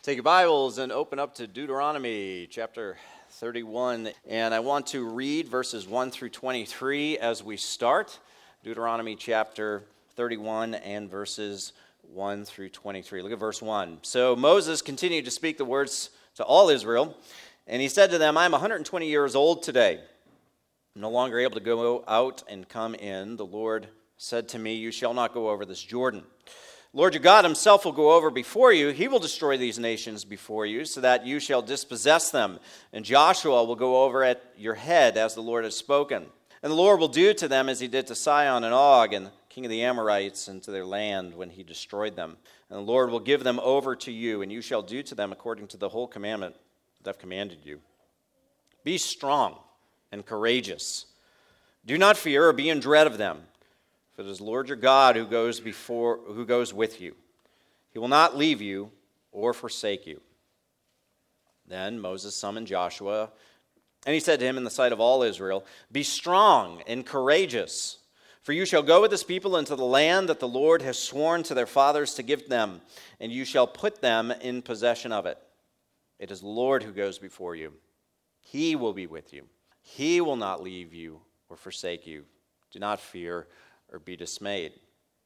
Take your Bibles and open up to Deuteronomy chapter 31. And I want to read verses 1 through 23 as we start. Deuteronomy chapter 31 and verses 1 through 23. Look at verse 1. So Moses continued to speak the words to all Israel, and he said to them, I am 120 years old today. I'm no longer able to go out and come in. The Lord said to me, you shall not go over this Jordan. Lord your God himself will go over before you. He will destroy these nations before you, so that you shall dispossess them. And Joshua will go over at your head, as the Lord has spoken. And the Lord will do to them as he did to Sihon and Og, and king of the Amorites, and to their land when he destroyed them. And the Lord will give them over to you, and you shall do to them according to the whole commandment that I've commanded you. Be strong and courageous. Do not fear or be in dread of them. For it is the Lord your God who goes with you. He will not leave you or forsake you. Then Moses summoned Joshua, and he said to him in the sight of all Israel, be strong and courageous, for you shall go with this people into the land that the Lord has sworn to their fathers to give them, and you shall put them in possession of it. It is the Lord who goes before you. He will be with you. He will not leave you or forsake you. Do not fear or be dismayed.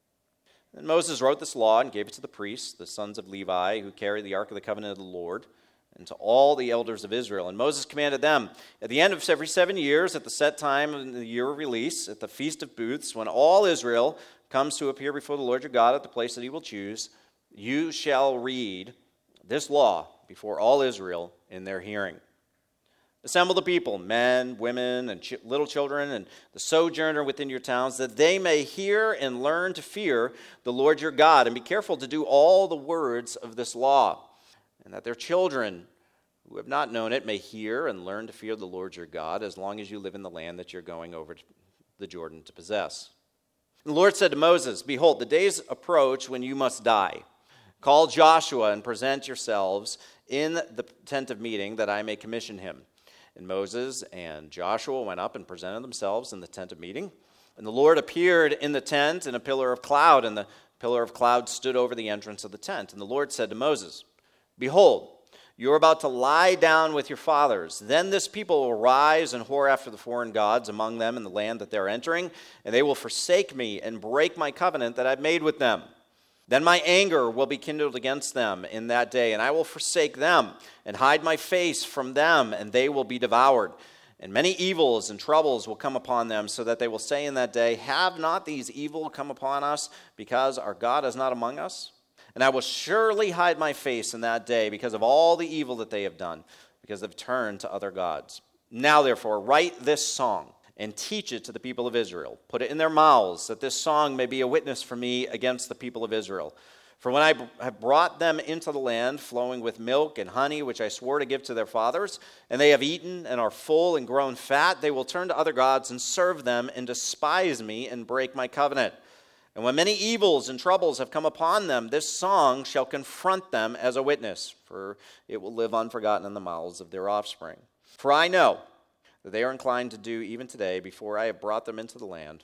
And Moses wrote this law and gave it to the priests, the sons of Levi, who carry the ark of the covenant of the Lord, and to all the elders of Israel. And Moses commanded them, at the end of every 7 years, at the set time in the year of release, at the Feast of Booths, when all Israel comes to appear before the Lord your God at the place that he will choose, you shall read this law before all Israel in their hearing. Assemble the people, men, women, and little children, and the sojourner within your towns, that they may hear and learn to fear the Lord your God, and be careful to do all the words of this law, and that their children who have not known it may hear and learn to fear the Lord your God, as long as you live in the land that you're going over the Jordan to possess. And the Lord said to Moses, behold, the days approach when you must die. Call Joshua and present yourselves in the tent of meeting, that I may commission him. And Moses and Joshua went up and presented themselves in the tent of meeting. And the Lord appeared in the tent in a pillar of cloud, and the pillar of cloud stood over the entrance of the tent. And the Lord said to Moses, behold, you are about to lie down with your fathers. Then this people will rise and whore after the foreign gods among them in the land that they are entering, and they will forsake me and break my covenant that I've made with them. Then my anger will be kindled against them in that day, and I will forsake them and hide my face from them, and they will be devoured. And many evils and troubles will come upon them, so that they will say in that day, have not these evil come upon us, because our God is not among us? And I will surely hide my face in that day because of all the evil that they have done, because they've turned to other gods. Now therefore, write this song, and teach it to the people of Israel. Put it in their mouths, that this song may be a witness for me against the people of Israel. For when I have brought them into the land flowing with milk and honey, which I swore to give to their fathers, and they have eaten and are full and grown fat, they will turn to other gods and serve them and despise me and break my covenant. And when many evils and troubles have come upon them, this song shall confront them as a witness, for it will live unforgotten in the mouths of their offspring. For I know that they are inclined to do even today, before I have brought them into the land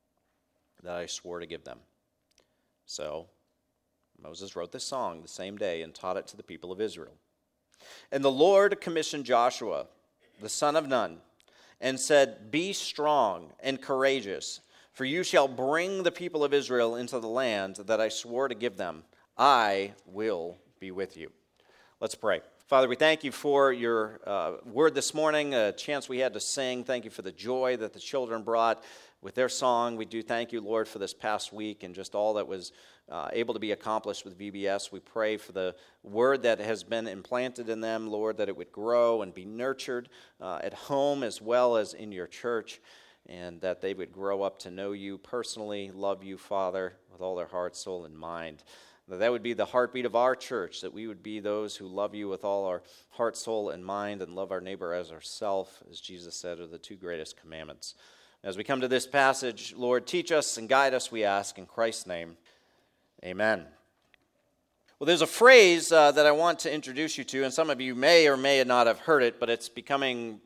that I swore to give them. So Moses wrote this song the same day and taught it to the people of Israel. And the Lord commissioned Joshua, the son of Nun, and said, be strong and courageous, for you shall bring the people of Israel into the land that I swore to give them. I will be with you. Let's pray. Father, we thank you for your word this morning, a chance we had to sing. Thank you for the joy that the children brought with their song. We do thank you, Lord, for this past week and just all that was able to be accomplished with VBS. We pray for the word that has been implanted in them, Lord, that it would grow and be nurtured at home as well as in your church, and that they would grow up to know you personally, love you, Father, with all their heart, soul, and mind. That would be the heartbeat of our church, that we would be those who love you with all our heart, soul, and mind, and love our neighbor as ourselves, as Jesus said, are the two greatest commandments. As we come to this passage, Lord, teach us and guide us, we ask, in Christ's name. Amen. Well, there's a phrase that I want to introduce you to, and some of you may or may not have heard it, but it's becoming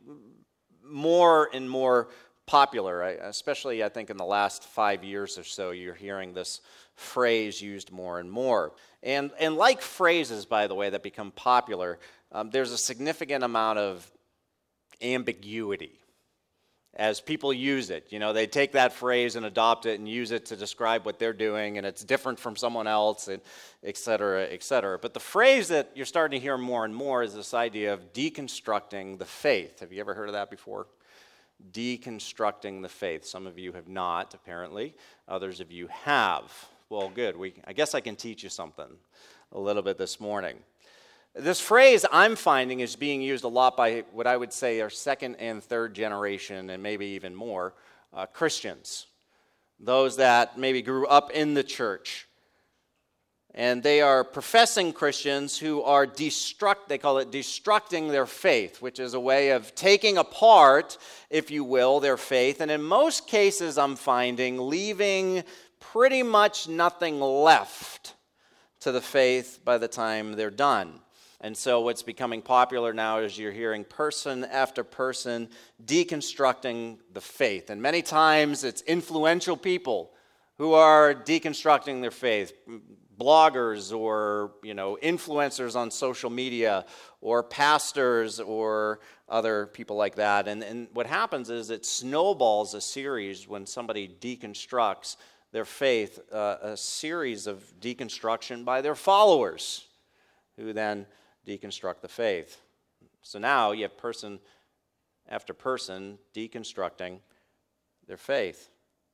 more and more popular, especially I think in the last 5 years or so. You're hearing this phrase used more and more. And like phrases, by the way, that become popular, there's a significant amount of ambiguity as people use it. You know, they take that phrase and adopt it and use it to describe what they're doing, and it's different from someone else, and et cetera, et cetera. But the phrase that you're starting to hear more and more is this idea of deconstructing the faith. Have you ever heard of that before? Deconstructing the faith. Some of you have not, apparently. Others of you have. Well, good. I guess I can teach you something a little bit this morning. This phrase I'm finding is being used a lot by what I would say are second and third generation, and maybe even more, Christians. Those that maybe grew up in the church. And they are professing Christians who are they call it destructing their faith, which is a way of taking apart, if you will, their faith. And in most cases, I'm finding, leaving pretty much nothing left to the faith by the time they're done. And so what's becoming popular now is you're hearing person after person deconstructing the faith. And many times it's influential people who are deconstructing their faith. Bloggers or, influencers on social media or pastors or other people like that. And what happens is it snowballs a series when somebody deconstructs their faith, a series of deconstruction by their followers who then deconstruct the faith. So now you have person after person deconstructing their faith.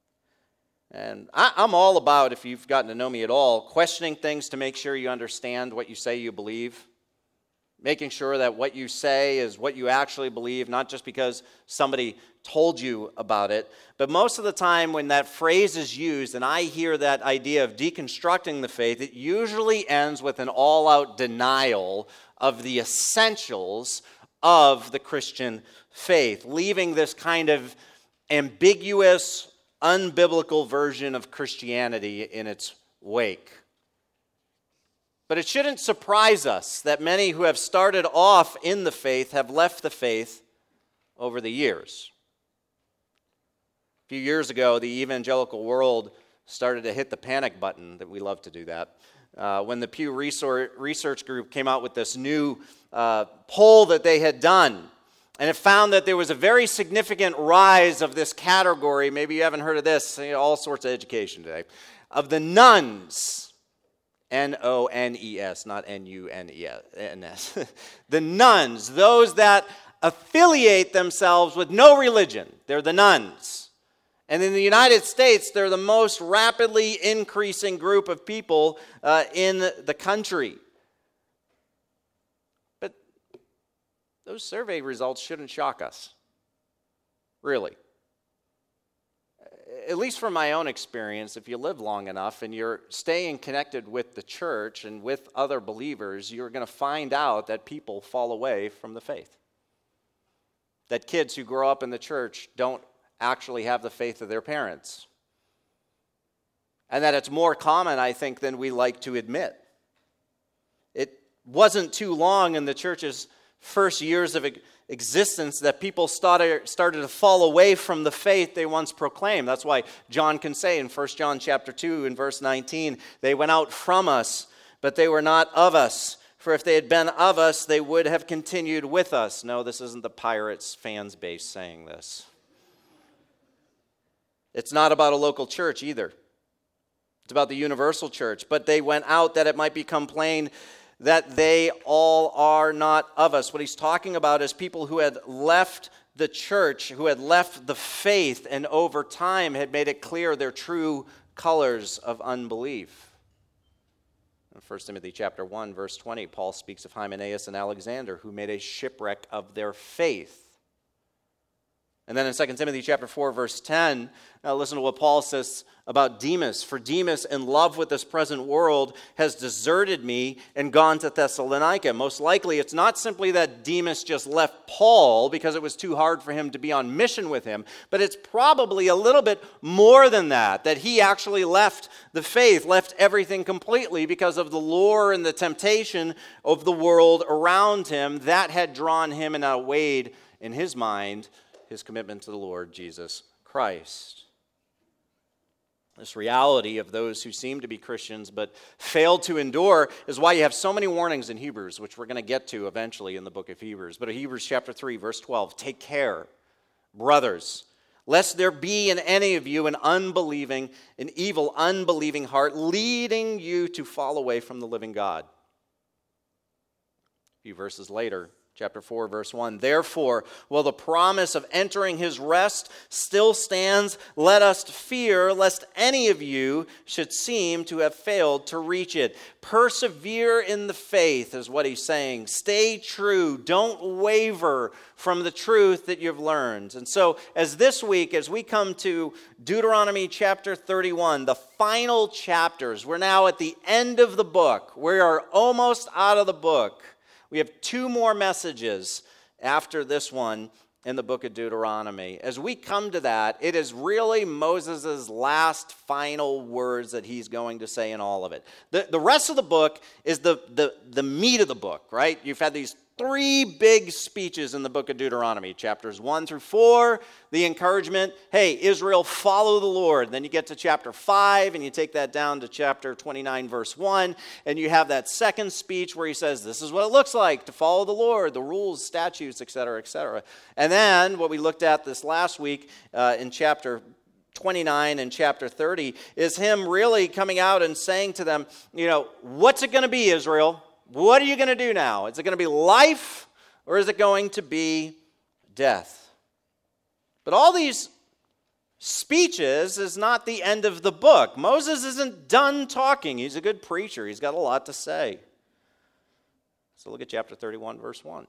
And I'm all about, if you've gotten to know me at all, questioning things to make sure you understand what you say you believe. Making sure that what you say is what you actually believe, not just because somebody told you about it. But most of the time when that phrase is used and I hear that idea of deconstructing the faith, it usually ends with an all-out denial of the essentials of the Christian faith, leaving this kind of ambiguous, unbiblical version of Christianity in its wake. But it shouldn't surprise us that many who have started off in the faith have left the faith over the years. A few years ago, the evangelical world started to hit the panic button, that we love to do that, when the Pew Research Group came out with this new poll that they had done. And it found that there was a very significant rise of this category. Maybe you haven't heard of this, all sorts of education today, of the nones. N-O-N-E-S, not N-U-N-E-S. The nones, those that affiliate themselves with no religion. They're the nones. And in the United States, they're the most rapidly increasing group of people in the country. But those survey results shouldn't shock us. Really. At least from my own experience, if you live long enough and you're staying connected with the church and with other believers, you're going to find out that people fall away from the faith. That kids who grow up in the church don't actually have the faith of their parents. And that it's more common, I think, than we like to admit. It wasn't too long in the church's first years of existence that people started to fall away from the faith they once proclaimed. That's why John can say in 1 John chapter 2 and verse 19, they went out from us, but they were not of us. For if they had been of us, they would have continued with us. No, this isn't the Pirates fans base saying this. It's not about a local church either. It's about the universal church. But they went out that it might become plain that they all are not of us. What he's talking about is people who had left the church, who had left the faith, and over time had made it clear their true colors of unbelief. In 1 Timothy chapter 1, verse 20, Paul speaks of Hymenaeus and Alexander, who made a shipwreck of their faith. And then in 2 Timothy chapter 4, verse 10, now listen to what Paul says about Demas. For Demas, in love with this present world, has deserted me and gone to Thessalonica. Most likely, it's not simply that Demas just left Paul because it was too hard for him to be on mission with him, but it's probably a little bit more than that he actually left the faith, left everything completely because of the lure and the temptation of the world around him that had drawn him and outweighed, in his mind, his commitment to the Lord Jesus Christ. This reality of those who seem to be Christians but failed to endure is why you have so many warnings in Hebrews, which we're going to get to eventually in the book of Hebrews. But in Hebrews chapter 3, verse 12, take care, brothers, lest there be in any of you an evil, unbelieving heart, leading you to fall away from the living God. A few verses later, chapter 4, verse 1, therefore, while the promise of entering his rest still stands, let us fear lest any of you should seem to have failed to reach it. Persevere in the faith is what he's saying. Stay true. Don't waver from the truth that you've learned. And so, as this week, as we come to Deuteronomy chapter 31, the final chapters, we're now at the end of the book. We are almost out of the book. We have two more messages after this one in the book of Deuteronomy. As we come to that, it is really Moses' last final words that he's going to say in all of it. The rest of the book is the meat of the book, right? You've had these three big speeches in the book of Deuteronomy, chapters 1 through 4, the encouragement, hey, Israel, follow the Lord. Then you get to chapter 5, and you take that down to chapter 29, verse 1, and you have that second speech where he says, this is what it looks like to follow the Lord, the rules, statutes, etc., etc. And then what we looked at this last week in chapter 29 and chapter 30 is him really coming out and saying to them, what's it going to be, Israel? What are you going to do now? Is it going to be life or is it going to be death? But all these speeches is not the end of the book. Moses isn't done talking. He's a good preacher. He's got a lot to say. So look at chapter 31, verse 1.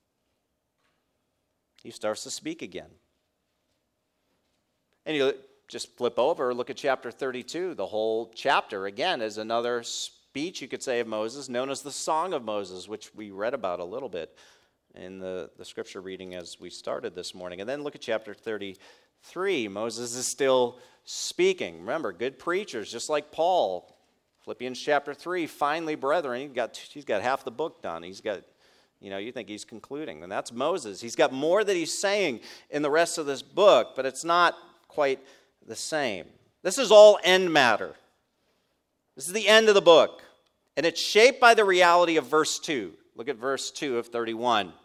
He starts to speak again. And you just flip over, look at chapter 32. The whole chapter, again, is another speech, you could say, of Moses, known as the Song of Moses, which we read about a little bit in the scripture reading as we started this morning. And then look at chapter 33. Moses is still speaking. Remember, good preachers, just like Paul. Philippians chapter 3, finally, brethren, he's got half the book done. He's got, you think he's concluding. And that's Moses. He's got more that he's saying in the rest of this book, but it's not quite the same. This is all end matter. This is the end of the book, and it's shaped by the reality of verse 2. Look at verse 2 of 31.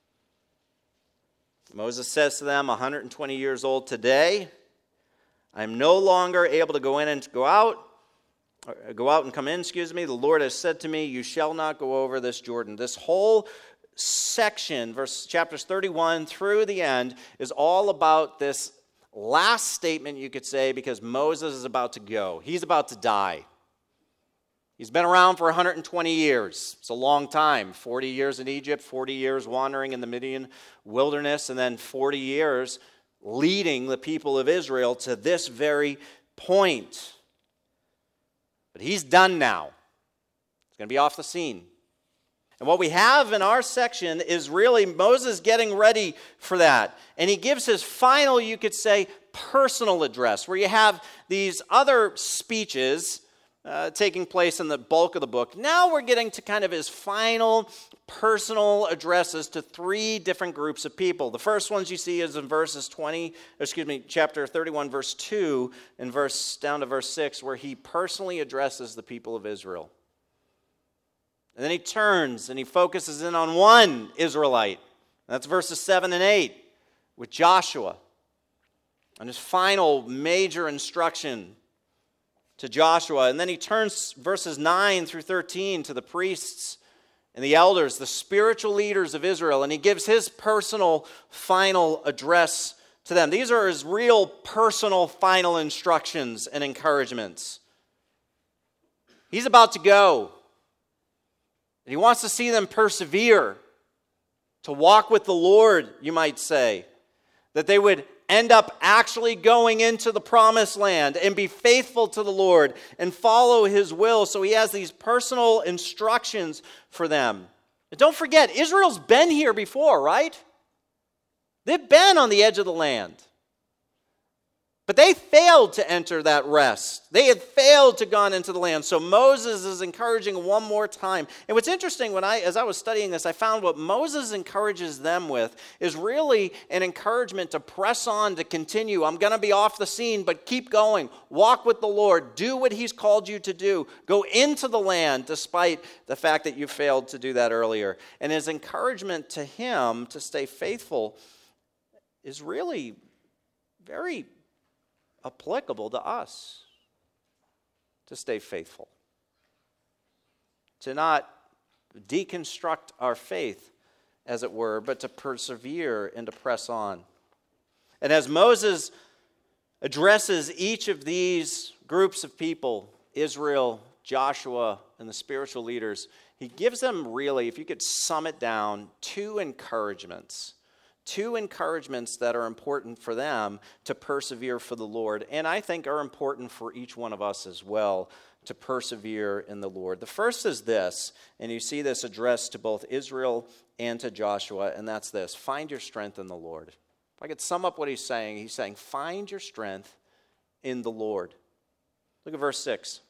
Moses says to them, 120 years old today, I am no longer able to go out and come in, The Lord has said to me, you shall not go over this Jordan. This whole section, chapters 31 through the end, is all about this last statement, you could say, because Moses is about to go. He's about to die. He's been around for 120 years. It's a long time. 40 years in Egypt, 40 years wandering in the Midian wilderness, and then 40 years leading the people of Israel to this very point. But he's done now. He's going to be off the scene. And what we have in our section is really Moses getting ready for that. And he gives his final, you could say, personal address, where you have these other speeches taking place in the bulk of the book. Now we're getting to kind of his final personal addresses to three different groups of people. The first ones you see is in chapter 31, verse 2, and down to verse 6, where he personally addresses the people of Israel. And then he turns and he focuses in on one Israelite. That's verses 7 and 8 with Joshua. And his final major instruction to Joshua. And then he turns verses 9 through 13 to the priests and the elders, the spiritual leaders of Israel. And he gives his personal final address to them. These are his real personal final instructions and encouragements. He's about to go. And he wants to see them persevere, to walk with the Lord, you might say. That they would end up actually going into the promised land and be faithful to the Lord and follow his will. So he has these personal instructions for them. And don't forget, Israel's been here before, right? They've been on the edge of the land. But they failed to enter that rest. They had failed to go into the land. So Moses is encouraging one more time. And what's interesting, as I was studying this, I found what Moses encourages them with is really an encouragement to press on, to continue. I'm going to be off the scene, but keep going. Walk with the Lord. Do what he's called you to do. Go into the land despite the fact that you failed to do that earlier. And his encouragement to him to stay faithful is really very applicable to us, to stay faithful, to not deconstruct our faith, as it were, but to persevere and to press on. And as Moses addresses each of these groups of people, Israel, Joshua, and the spiritual leaders, he gives them really, if you could sum it down, two encouragements that are important for them to persevere for the Lord, and I think are important for each one of us as well to persevere in the Lord. The first is this, and you see this addressed to both Israel and to Joshua, and that's this: find your strength in the Lord. If I could sum up what he's saying, find your strength in the Lord. Look at verse 6.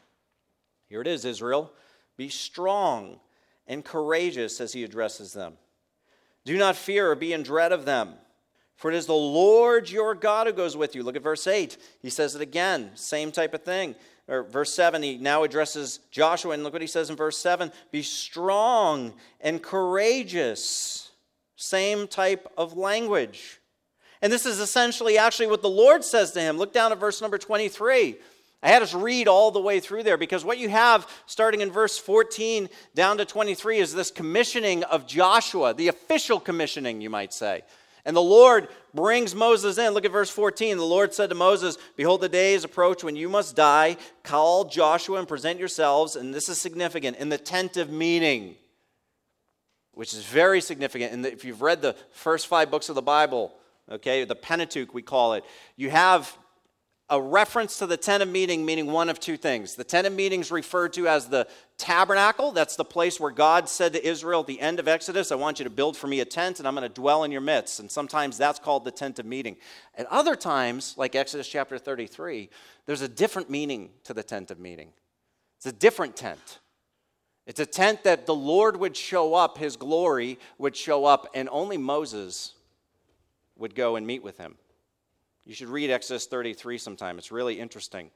Here it is, Israel. Be strong and courageous as he addresses them. Do not fear or be in dread of them, for it is the Lord your God who goes with you. Look at verse 8. He says it again, same type of thing. Or verse 7, he now addresses Joshua, and look what he says in verse 7. Be strong and courageous. Same type of language. And this is essentially actually what the Lord says to him. Look down at verse number 23. I had us read all the way through there because what you have starting in verse 14 down to 23 is this commissioning of Joshua, the official commissioning, you might say. And the Lord brings Moses in. Look at verse 14. The Lord said to Moses, behold, the days approach when you must die. Call Joshua and present yourselves, and this is significant, in the tent of meeting, which is very significant. And if you've read the first 5 books of the Bible, okay, the Pentateuch we call it, you have a reference to the tent of meeting, meaning one of two things. The tent of meeting is referred to as the tabernacle. That's the place where God said to Israel at the end of Exodus, I want you to build for me a tent, and I'm going to dwell in your midst. And sometimes that's called the tent of meeting. At other times, like Exodus chapter 33, there's a different meaning to the tent of meeting. It's a different tent. It's a tent that the Lord would show up, his glory would show up, and only Moses would go and meet with him. You should read Exodus 33 sometime. It's really interesting.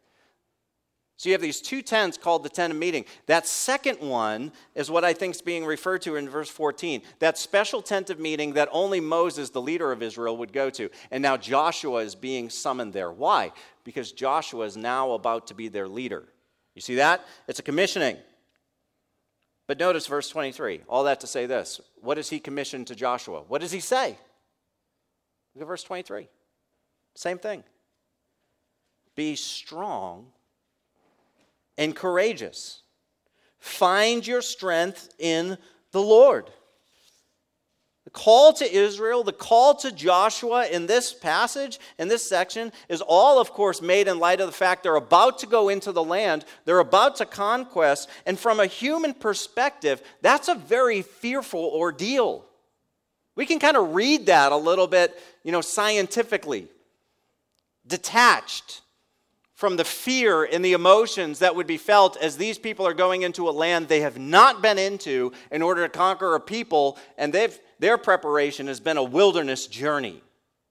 So you have these two tents called the tent of meeting. That second one is what I think is being referred to in verse 14. That special tent of meeting that only Moses, the leader of Israel, would go to. And now Joshua is being summoned there. Why? Because Joshua is now about to be their leader. You see that? It's a commissioning. But notice verse 23. All that to say this. What does he commission to Joshua? What does he say? Look at verse 23. Same thing. Be strong and courageous. Find your strength in the Lord. The call to Israel, the call to Joshua in this passage, in this section, is all, of course, made in light of the fact they're about to go into the land. They're about to conquest. And from a human perspective, that's a very fearful ordeal. We can kind of read that a little bit, scientifically. Detached from the fear and the emotions that would be felt as these people are going into a land they have not been into in order to conquer a people, and their preparation has been a wilderness journey.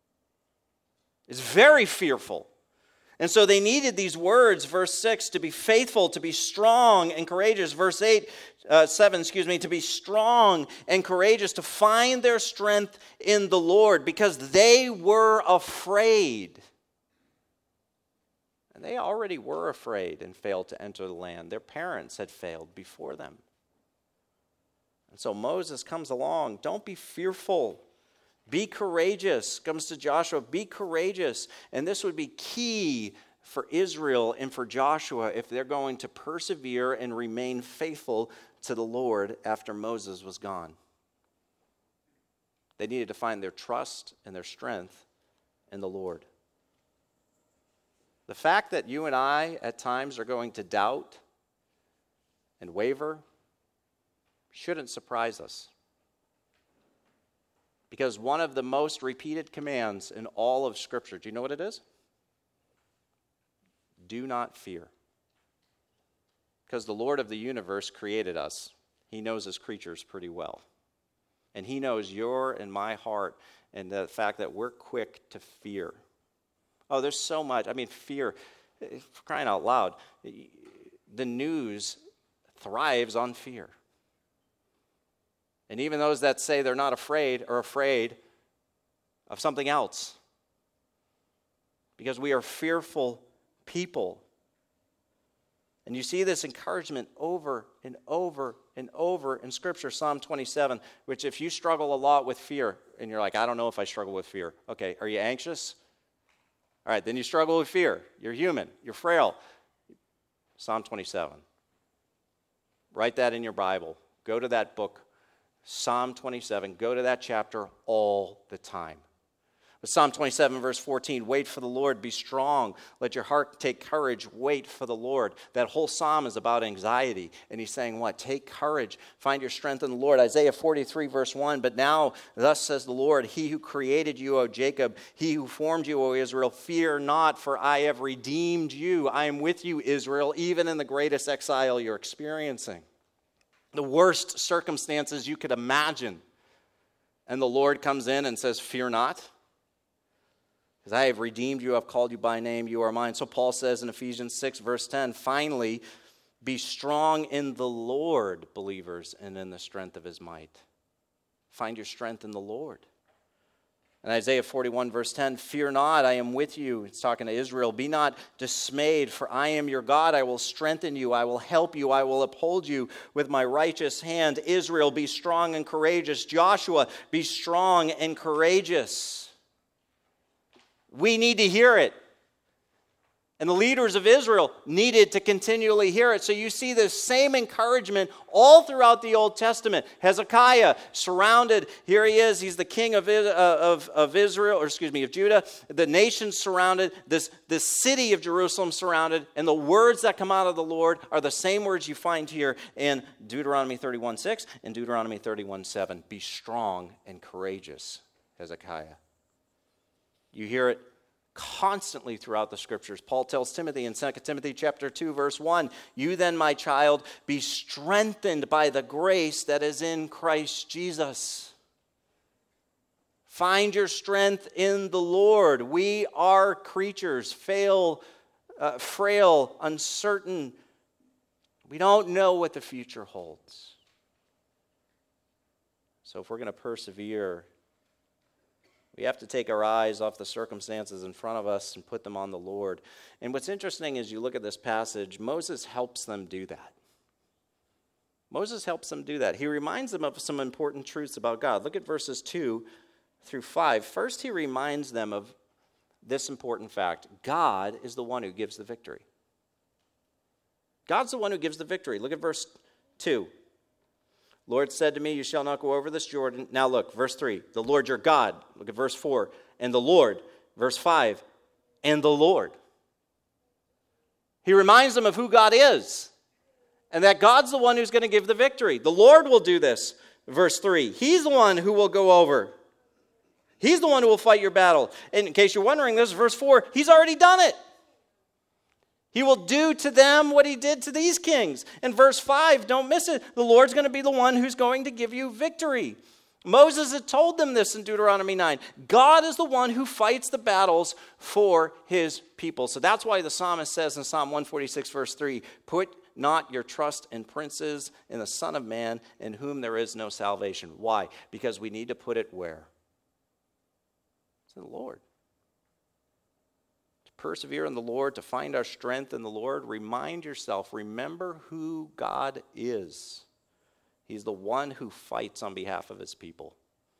It's very fearful. And so they needed these words, verse 6, to be faithful, to be strong and courageous. Verse 7, to be strong and courageous, to find their strength in the Lord, because they were afraid. And they already were afraid and failed to enter the land. Their parents had failed before them. And so Moses comes along. Don't be fearful. Be courageous. Comes to Joshua. Be courageous. And this would be key for Israel and for Joshua if they're going to persevere and remain faithful to the Lord after Moses was gone. They needed to find their trust and their strength in the Lord. The fact that you and I at times are going to doubt and waver shouldn't surprise us. Because one of the most repeated commands in all of Scripture, do you know what it is? do not fear. Because the Lord of the universe created us. He knows his creatures pretty well. And he knows your and my heart and the fact that we're quick to fear. Oh, there's so much. I mean, fear, for crying out loud. The news thrives on fear. And even those that say they're not afraid are afraid of something else. Because we are fearful people. And you see this encouragement over and over and over in Scripture. Psalm 27, which if you struggle a lot with fear, and you're like, I don't know if I struggle with fear. Okay, are you anxious? All right, then you struggle with fear. You're human. You're frail. Psalm 27. Write that in your Bible. Go to that book, Psalm 27. Go to that chapter all the time. Psalm 27, verse 14, wait for the Lord, be strong. Let your heart take courage, wait for the Lord. That whole psalm is about anxiety. And he's saying what? Take courage, find your strength in the Lord. Isaiah 43, verse 1, but now, thus says the Lord, he who created you, O Jacob, he who formed you, O Israel, fear not, for I have redeemed you. I am with you, Israel, even in the greatest exile you're experiencing. The worst circumstances you could imagine. And the Lord comes in and says, fear not. Because I have redeemed you, I've called you by name, you are mine. So Paul says in Ephesians 6, verse 10, finally, be strong in the Lord, believers, and in the strength of his might. Find your strength in the Lord. And Isaiah 41, verse 10, fear not, I am with you. It's talking to Israel. Be not dismayed, for I am your God. I will strengthen you. I will help you. I will uphold you with my righteous hand. Israel, be strong and courageous. Joshua, be strong and courageous. We need to hear it. And the leaders of Israel needed to continually hear it. So you see this same encouragement all throughout the Old Testament. Hezekiah surrounded, here he is, he's the king of Israel, or excuse me, of Judah. The nation surrounded, this city of Jerusalem surrounded, and the words that come out of the Lord are the same words you find here in Deuteronomy 31:6 and Deuteronomy 31:7. Be strong and courageous, Hezekiah. You hear it constantly throughout the Scriptures. Paul tells Timothy in 2 Timothy chapter 2, verse 1, you then, my child, be strengthened by the grace that is in Christ Jesus. Find your strength in the Lord. We are creatures, frail, uncertain. We don't know what the future holds. So if we're going to persevere, we have to take our eyes off the circumstances in front of us and put them on the Lord. And what's interesting is you look at this passage, Moses helps them do that. Moses helps them do that. He reminds them of some important truths about God. Look at verses 2 through 5. First, he reminds them of this important fact. God is the one who gives the victory. God's the one who gives the victory. Look at verse 2. Lord said to me, you shall not go over this Jordan. Now look, verse 3, the Lord your God. Look at verse 4, and the Lord. Verse 5, and the Lord. He reminds them of who God is, and that God's the one who's going to give the victory. The Lord will do this. Verse 3, he's the one who will go over. He's the one who will fight your battle. And in case you're wondering, this is verse 4, he's already done it. He will do to them what he did to these kings. And verse 5, don't miss it. The Lord's going to be the one who's going to give you victory. Moses had told them this in Deuteronomy 9. God is the one who fights the battles for his people. So that's why the psalmist says in Psalm 146, verse 3, put not your trust in princes, in the Son of Man, in whom there is no salvation. Why? Because we need to put it where? It's in the Lord. Persevere in the Lord, to find our strength in the Lord. Remind yourself, remember who God is. He's the one who fights on behalf of his people.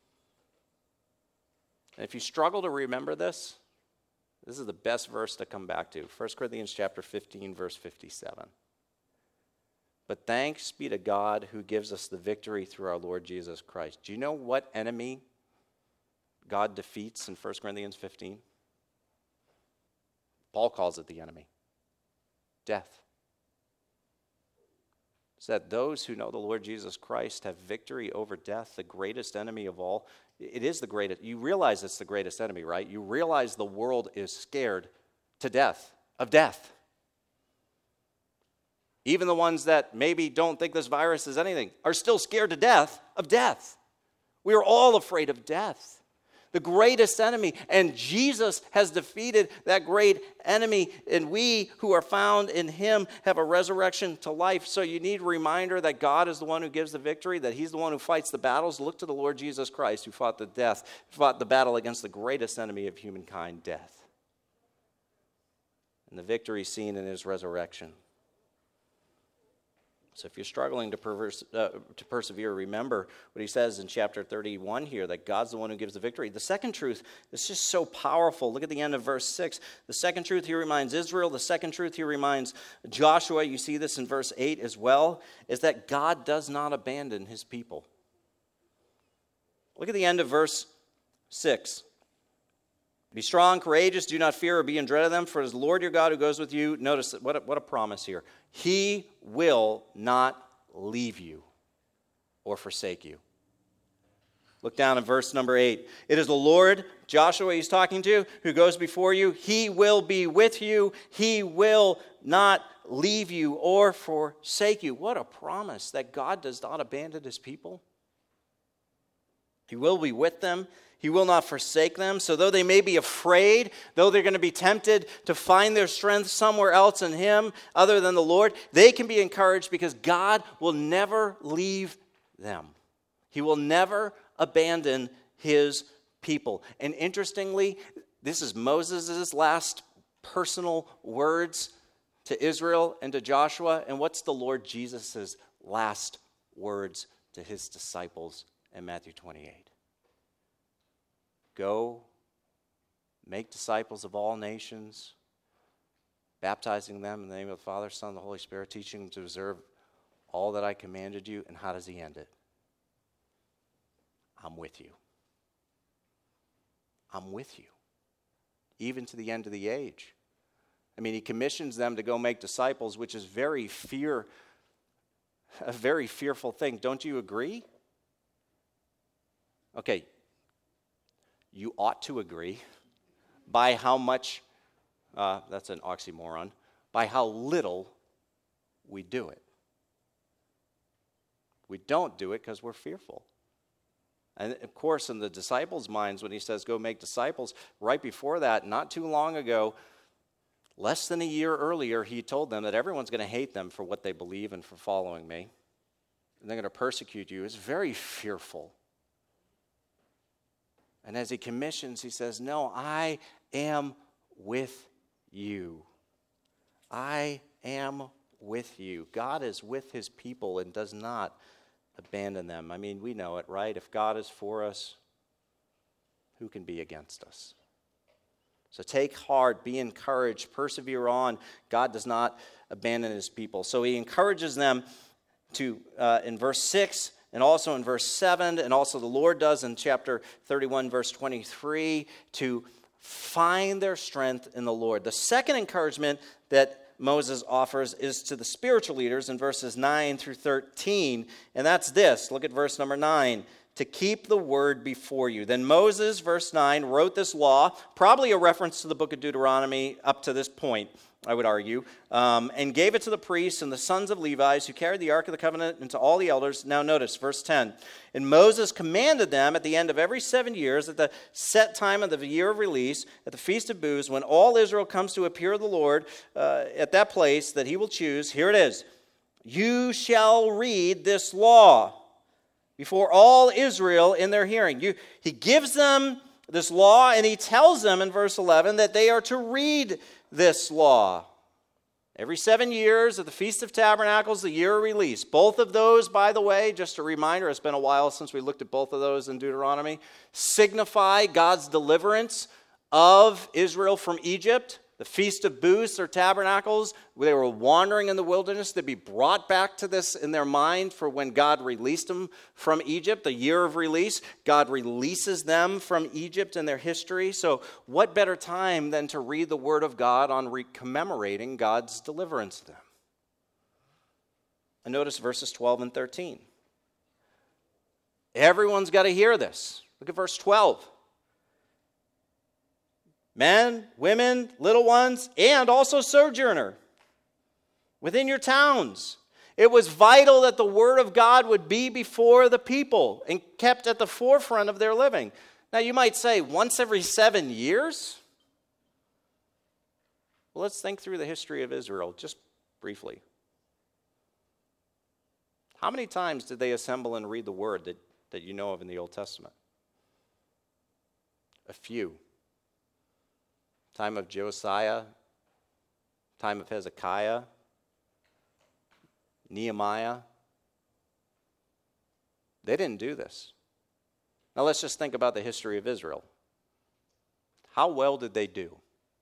And if you struggle to remember this is the best verse to come back to. 1 Corinthians chapter 15, verse 57. But thanks be to God who gives us the victory through our Lord Jesus Christ. Do you know what enemy God defeats in 1 Corinthians 15? Paul calls it the enemy. Death. It's that those who know the Lord Jesus Christ have victory over death, the greatest enemy of all. It is the greatest. You realize it's the greatest enemy, right? You realize the world is scared to death, of death. even the ones that maybe don't think this virus is anything, are still scared to death of death. We are all afraid of death, the greatest enemy. And Jesus has defeated that great enemy. And we who are found in him have a resurrection to life. So you need a reminder that God is the one who gives the victory, that he's the one who fights the battles. Look to the Lord Jesus Christ, who fought the battle against the greatest enemy of humankind, death. And the victory seen in his resurrection. So if you're struggling to persevere, remember what he says in chapter 31 here, that God's the one who gives the victory. The second truth is just so powerful. Look at the end of verse 6. The second truth he reminds Israel. The second truth he reminds Joshua. You see this in verse 8 as well, is that God does not abandon his people. Look at the end of verse 6. Be strong, courageous, do not fear or be in dread of them, for it is the Lord your God who goes with you. Notice what a promise here. He will not leave you or forsake you. Look down at verse number 8. It is the Lord, Joshua he's talking to, who goes before you. He will be with you. He will not leave you or forsake you. What a promise that God does not abandon his people. He will be with them. He will not forsake them. So though they may be afraid, though they're going to be tempted to find their strength somewhere else in him other than the Lord, they can be encouraged because God will never leave them. He will never abandon his people. And interestingly, this is Moses' last personal words to Israel and to Joshua. And what's the Lord Jesus' last words to his disciples in Matthew 28? Go, make disciples of all nations, baptizing them in the name of the Father, Son, and the Holy Spirit, teaching them to observe all that I commanded you. And how does he end it? I'm with you. I'm with you, even to the end of the age. I mean, he commissions them to go make disciples, which is a very fearful thing. Don't you agree? Okay. You ought to agree by how much, that's an oxymoron, by how little we do it. We don't do it because we're fearful. And of course, in the disciples' minds, when he says go make disciples, right before that, not too long ago, less than a year earlier, he told them that everyone's going to hate them for what they believe and for following me. And they're going to persecute you. It's very fearful. And as he commissions, he says, no, I am with you. I am with you. God is with his people and does not abandon them. I mean, we know it, right? If God is for us, who can be against us? So take heart, be encouraged, persevere on. God does not abandon his people. So he encourages them to, in verse 6, and also in verse 7, and also the Lord does in chapter 31, verse 23, to find their strength in the Lord. The second encouragement that Moses offers is to the spiritual leaders in verses 9 through 13, and that's this. Look at verse number 9. To keep the word before you. Then Moses, verse 9, wrote this law, probably a reference to the book of Deuteronomy up to this point, I would argue, and gave it to the priests and the sons of Levi who carried the Ark of the Covenant and to all the elders. Now notice, verse 10. And Moses commanded them at the end of every 7 years, at the set time of the year of release, at the Feast of Booths, when all Israel comes to appear to the Lord at that place that he will choose. Here it is. You shall read this law before all Israel in their hearing. He gives them this law, and he tells them in verse 11 that they are to read this law. Every 7 years at the Feast of Tabernacles, the year of release. Both of those, by the way, just a reminder, it's been a while since we looked at both of those in Deuteronomy, signify God's deliverance of Israel from Egypt. The Feast of Booths or Tabernacles, they were wandering in the wilderness. They'd be brought back to this in their mind for when God released them from Egypt, the year of release. God releases them from Egypt in their history. So what better time than to read the Word of God on commemorating God's deliverance to them? And notice verses 12 and 13. Everyone's got to hear this. Look at verse 12. Men, women, little ones, and also sojourner. within your towns. It was vital that the Word of God would be before the people and kept at the forefront of their living. Now you might say, once every 7 years? Well, let's think through the history of Israel just briefly. How many times did they assemble and read the Word that you know of in the Old Testament? A few. Time of Josiah, time of Hezekiah, Nehemiah. They didn't do this. Now let's just think about the history of Israel. How well did they do?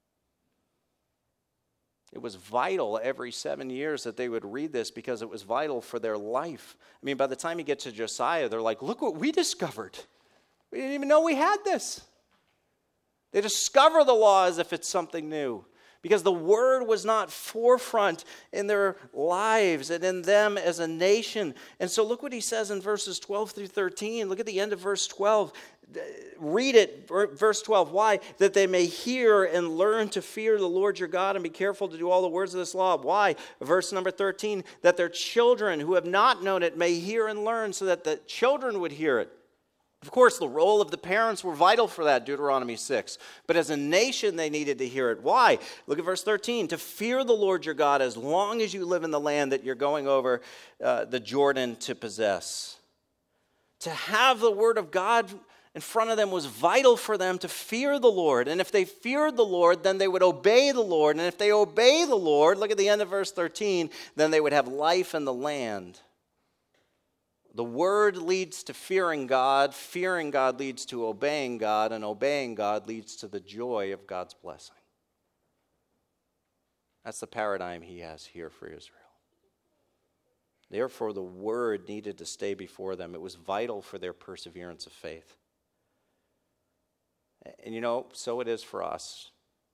It was vital every 7 years that they would read this because it was vital for their life. I mean, by the time you get to Josiah, they're like, look what we discovered. We didn't even know we had this. They discover the law as if it's something new because the Word was not forefront in their lives and in them as a nation. And so look what he says in verses 12 through 13. Look at the end of verse 12. Read it, verse 12. Why? That they may hear and learn to fear the Lord your God and be careful to do all the words of this law. Why? Verse number 13. That their children who have not known it may hear and learn so that the children would hear it. Of course, the role of the parents were vital for that, Deuteronomy 6. But as a nation, they needed to hear it. Why? Look at verse 13. To fear the Lord your God as long as you live in the land that you're going over the Jordan to possess. To have the Word of God in front of them was vital for them to fear the Lord. And if they feared the Lord, then they would obey the Lord. And if they obey the Lord, look at the end of verse 13, then they would have life in the land. The Word leads to fearing God leads to obeying God, and obeying God leads to the joy of God's blessing. That's the paradigm he has here for Israel. Therefore, the Word needed to stay before them. It was vital for their perseverance of faith. And you know, so it is for us.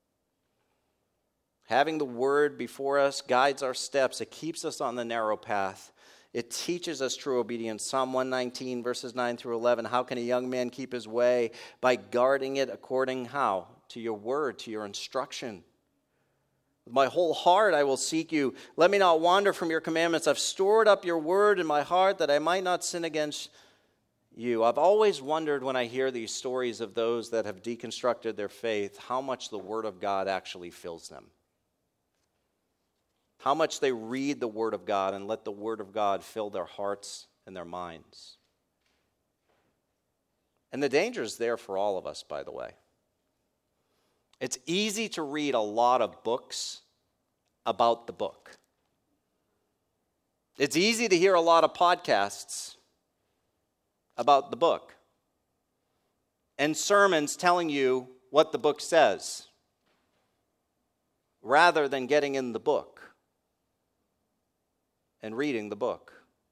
Having the Word before us guides our steps. It keeps us on the narrow path. It teaches us true obedience. Psalm 119, verses 9 through 11. How can a young man keep his way? By guarding it according how? To your word, to your instruction. With my whole heart I will seek you. Let me not wander from your commandments. I've stored up your word in my heart that I might not sin against you. I've always wondered when I hear these stories of those that have deconstructed their faith, how much the Word of God actually fills them. How much they read the Word of God and let the Word of God fill their hearts and their minds. And the danger is there for all of us, by the way. It's easy to read a lot of books about the book. It's easy to hear a lot of podcasts about the book and sermons telling you what the book says rather than getting in the book and reading the book,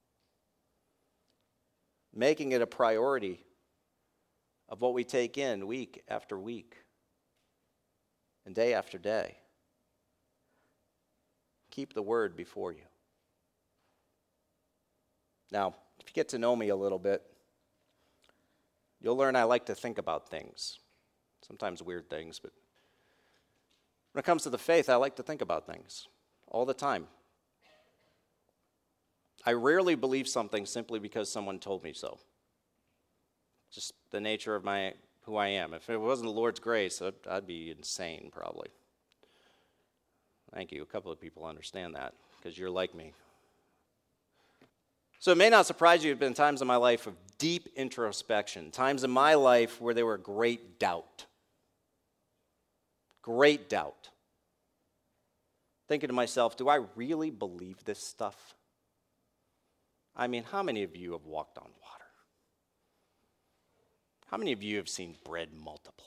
making it a priority of what we take in week after week and day after day. Keep the Word before you. Now, if you get to know me a little bit, you'll learn I like to think about things, sometimes weird things, but when it comes to the faith, I like to think about things all the time. I rarely believe something simply because someone told me so. Just the nature of who I am. If it wasn't the Lord's grace, I'd be insane probably. Thank you. A couple of people understand that because you're like me. So it may not surprise you, there have been times in my life of deep introspection, times in my life where there were great doubt. Great doubt. Thinking to myself, do I really believe this stuff? I mean, how many of you have walked on water? How many of you have seen bread multiply?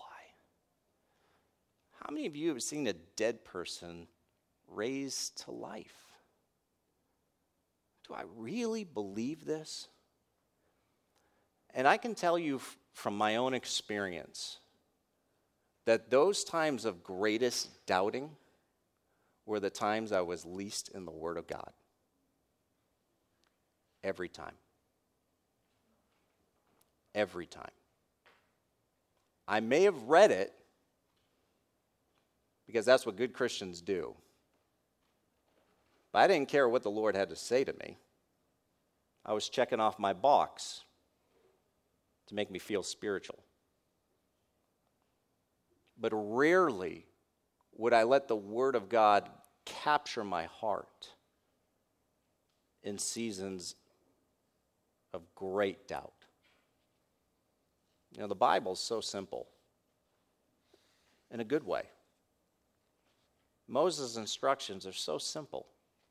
How many of you have seen a dead person raised to life? Do I really believe this? And I can tell you from my own experience that those times of greatest doubting were the times I was least in the Word of God. Every time. Every time. I may have read it because that's what good Christians do. But I didn't care what the Lord had to say to me. I was checking off my box to make me feel spiritual. But rarely would I let the Word of God capture my heart in seasons of great doubt. You know, the Bible's so simple in a good way. Moses' instructions are so simple.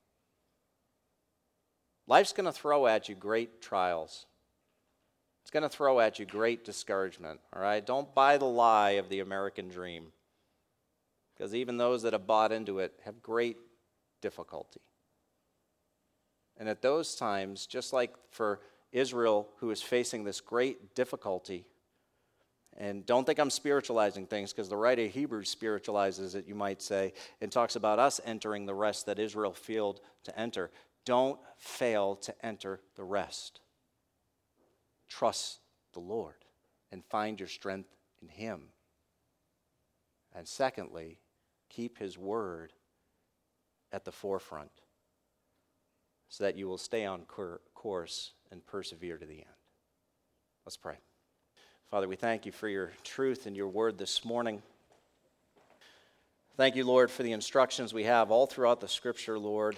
Life's going to throw at you great trials. It's going to throw at you great discouragement, all right? Don't buy the lie of the American dream, because even those that have bought into it have great difficulty. And at those times, just like for Israel, who is facing this great difficulty, and don't think I'm spiritualizing things, because the writer of Hebrews spiritualizes it, you might say, and talks about us entering the rest that Israel failed to enter. Don't fail to enter the rest. Trust the Lord and find your strength in Him. And secondly, keep His word at the forefront so that you will stay on course and persevere to the end. Let's pray. Father, we thank you for your truth and your word this morning. Thank you, Lord, for the instructions we have all throughout the Scripture, Lord.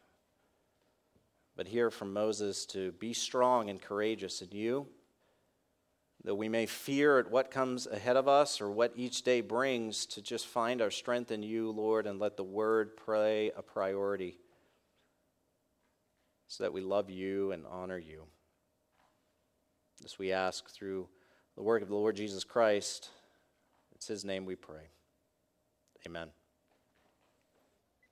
But here from Moses to be strong and courageous in you, that we may fear at what comes ahead of us or what each day brings, to just find our strength in you, Lord, and let the word play a priority so that we love you and honor you. This we ask through the work of the Lord Jesus Christ. It's His name we pray. Amen.